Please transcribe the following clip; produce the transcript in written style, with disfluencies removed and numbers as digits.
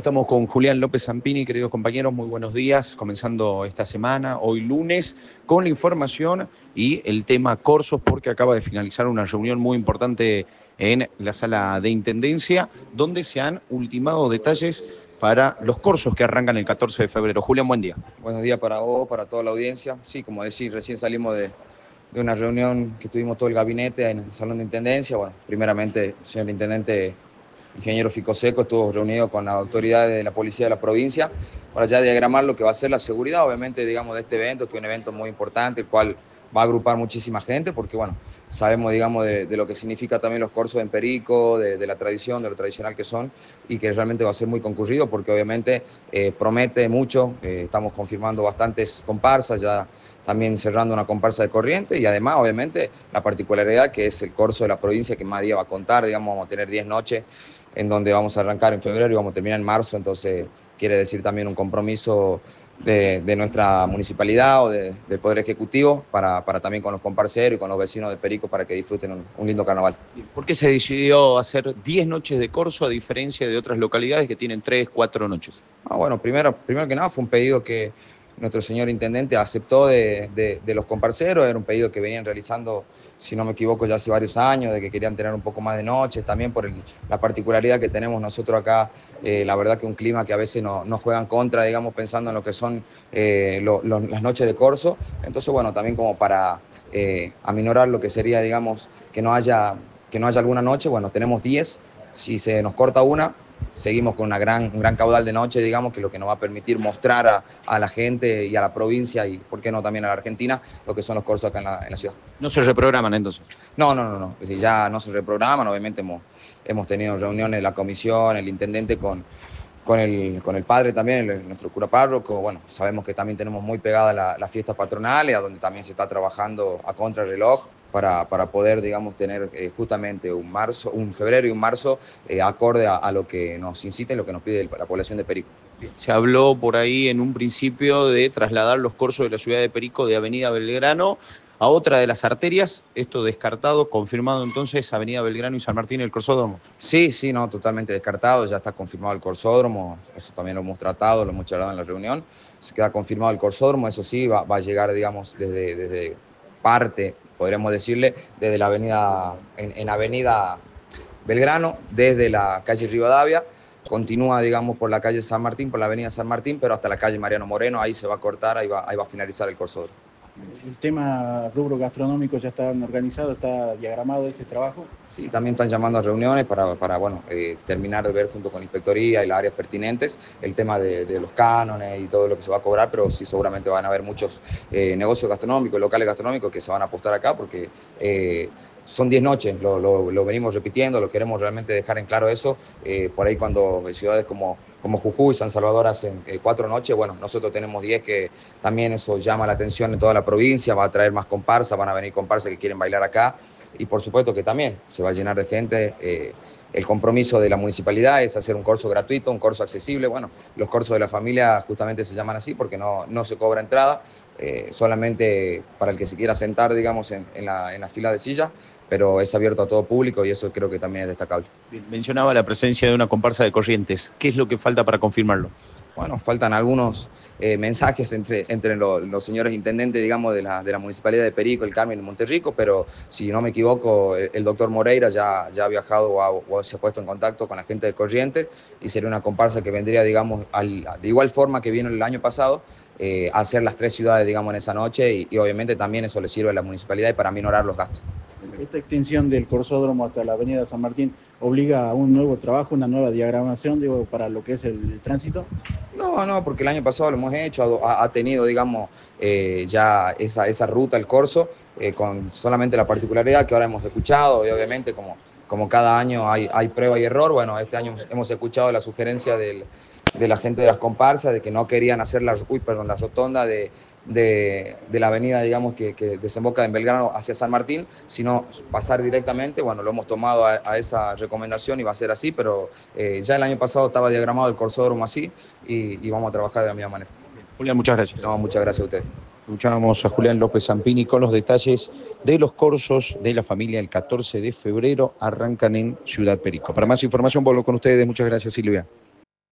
Estamos con Julián López Zampini, queridos compañeros, muy buenos días, comenzando esta semana, hoy lunes, con la información y el tema Corsos, porque acaba de finalizar una reunión muy importante en la sala de Intendencia, donde se han ultimado detalles para los Corsos que arrancan el 14 de febrero. Julián, buen día. Buenos días para vos, para toda la audiencia. Sí, como decís, recién salimos de una reunión que tuvimos todo el gabinete en el Salón de Intendencia. Bueno, primeramente, el señor Intendente, ingeniero Fico Seco, estuvo reunido con las autoridades de la policía de la provincia para ya diagramar lo que va a ser la seguridad, obviamente, digamos, de este evento, que es un evento muy importante, el cual va a agrupar muchísima gente, porque, bueno, sabemos, digamos, de lo que significa también los corsos en Perico, de la tradición, de lo tradicional que son, y que realmente va a ser muy concurrido, porque obviamente promete mucho. Estamos confirmando bastantes comparsas, ya también cerrando una comparsa de Corrientes, y además, obviamente, la particularidad que es el corso de la provincia que más día va a contar. Digamos, vamos a tener 10 noches en donde vamos a arrancar en febrero y vamos a terminar en marzo, entonces quiere decir también un compromiso de nuestra municipalidad o del Poder Ejecutivo para también con los comparceros y con los vecinos de Perico para que disfruten un lindo carnaval. ¿Por qué se decidió hacer 10 noches de corso a diferencia de otras localidades que tienen 3, 4 noches? Bueno, primero que nada fue un pedido que nuestro señor Intendente aceptó de los comparceros. Era un pedido que venían realizando, si no me equivoco, ya hace varios años, de que querían tener un poco más de noches, también por la particularidad que tenemos nosotros acá. La verdad que un clima que a veces nos juega en contra, digamos, pensando en lo que son las noches de corso. Entonces, bueno, también como para aminorar lo que sería, digamos, que no haya alguna noche. Bueno, tenemos 10. Si se nos corta una, seguimos con un gran caudal de noche, digamos, que es lo que nos va a permitir mostrar a la gente y a la provincia y, por qué no, también a la Argentina, lo que son los corsos acá en la ciudad. ¿No se reprograman entonces? No. Es decir, ya no se reprograman. Obviamente hemos tenido reuniones de la comisión, el intendente con el padre también, nuestro cura párroco. Bueno, sabemos que también tenemos muy pegada las fiestas patronales, a donde también se está trabajando a contrarreloj para poder, digamos, tener justamente un febrero y un marzo acorde a lo que nos incita y lo que nos pide la población de Perico. Se habló por ahí en un principio de trasladar los corsos de la ciudad de Perico de Avenida Belgrano a otra de las arterias. Esto descartado, confirmado entonces, Avenida Belgrano y San Martín, el corsódromo. Sí, no, totalmente descartado. Ya está confirmado el corsódromo. Eso también lo hemos tratado, lo hemos charlado en la reunión. Se queda confirmado el corsódromo. Eso sí, va a llegar, digamos, desde parte, podríamos decirle, desde la avenida, en Avenida Belgrano, desde la calle Rivadavia. Continúa, digamos, por la calle San Martín, por la avenida San Martín, pero hasta la calle Mariano Moreno. Ahí se va a cortar, ahí va a finalizar el corsódromo. El tema rubro gastronómico ya está organizado, está diagramado ese trabajo. Sí, también están llamando a reuniones para terminar de ver junto con la inspectoría y las áreas pertinentes el tema de los cánones y todo lo que se va a cobrar, pero sí, seguramente van a haber muchos negocios gastronómicos, locales gastronómicos que se van a apostar acá, porque son 10 noches, lo venimos repitiendo, lo queremos realmente dejar en claro eso. Por ahí, cuando ciudades como Jujuy, San Salvador hacen 4 noches, bueno, nosotros tenemos 10, que también eso llama la atención en toda la provincia, va a traer más comparsas, van a venir comparsas que quieren bailar acá, y por supuesto que también se va a llenar de gente. El compromiso de la municipalidad es hacer un corso gratuito, un corso accesible. Bueno, los corsos de la familia justamente se llaman así porque no se cobra entrada, solamente para el que se quiera sentar, digamos, en la fila de sillas, pero es abierto a todo público y eso creo que también es destacable. Bien, mencionaba la presencia de una comparsa de Corrientes. ¿Qué es lo que falta para confirmarlo? Bueno, faltan algunos mensajes entre los señores intendentes, digamos, de la Municipalidad de Perico, el Carmen y Monterrico, pero si no me equivoco, el doctor Moreira ya ha viajado o se ha puesto en contacto con la gente de Corrientes, y sería una comparsa que vendría, digamos, de igual forma que vino el año pasado, a hacer las 3 ciudades, digamos, en esa noche, y obviamente también eso le sirve a la municipalidad y para minorar los gastos. Esta extensión del corsódromo hasta la avenida San Martín obliga a un nuevo trabajo, una nueva diagramación, digo, para lo que es el tránsito. No, porque el año pasado lo hemos hecho, ha tenido, digamos, ya esa ruta, el corso, con solamente la particularidad que ahora hemos escuchado, y obviamente como cada año hay prueba y error. Bueno, este año hemos escuchado la sugerencia de la gente de las comparsas de que no querían hacer la rotonda de la avenida, digamos, que desemboca en Belgrano hacia San Martín, sino pasar directamente. Bueno, lo hemos tomado a esa recomendación y va a ser así, pero ya el año pasado estaba diagramado el corsódromo así, y vamos a trabajar de la misma manera. Julián, muchas gracias. No, muchas gracias a ustedes. Escuchábamos a Julián López Zampini con los detalles de los corsos de la familia. El 14 de febrero arrancan en Ciudad Perico. Para más información vuelvo con ustedes. Muchas gracias, Silvia.